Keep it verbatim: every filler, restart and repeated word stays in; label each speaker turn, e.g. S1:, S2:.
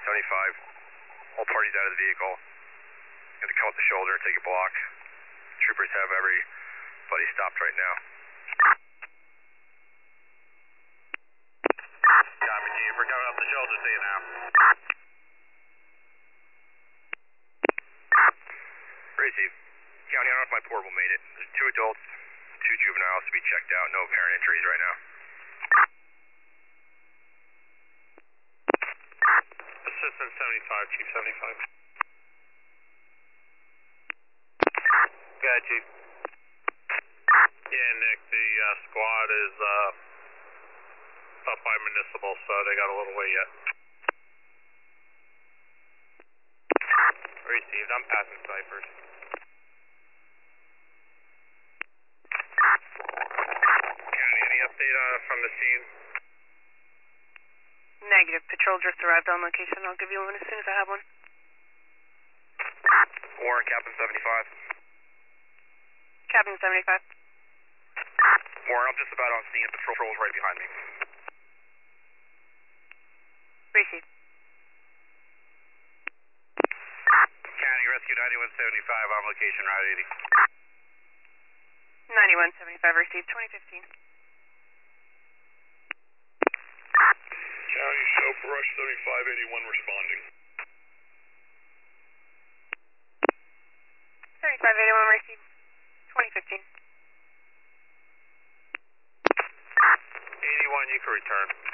S1: seventy-five. All parties out of the vehicle. You have to come up the shoulder and take a block. Troopers have everybody stopped right now.
S2: Copy, Chief. We're coming up the shoulder to you now.
S1: Receive. County, I don't know if my portable made it. There's two adults, two juveniles to be checked out. No apparent injuries right now.
S2: Assistant seventy-five, Chief seventy-five. Go ahead, Chief. Yeah, Nick, the uh, squad is uh, up by Municipal, so they got a little way yet. Received. I'm passing Cyphers. County, any update uh, from the scene?
S3: Negative. Patrol just arrived on location. I'll give you one as soon as I have one.
S1: Warren, Captain seventy-five.
S3: Captain seventy-five.
S1: Warren, I'm just about on scene. Patrol's right behind me.
S3: Receive.
S2: County, Rescue ninety-one seventy-five on location, Route eighty.
S3: ninety-one seventy-five received, twenty fifteen.
S4: County, show for Rush seventy-five eighty-one responding.
S3: seventy-five eighty-one received, twenty fifteen.
S2: eighty-one, you can return.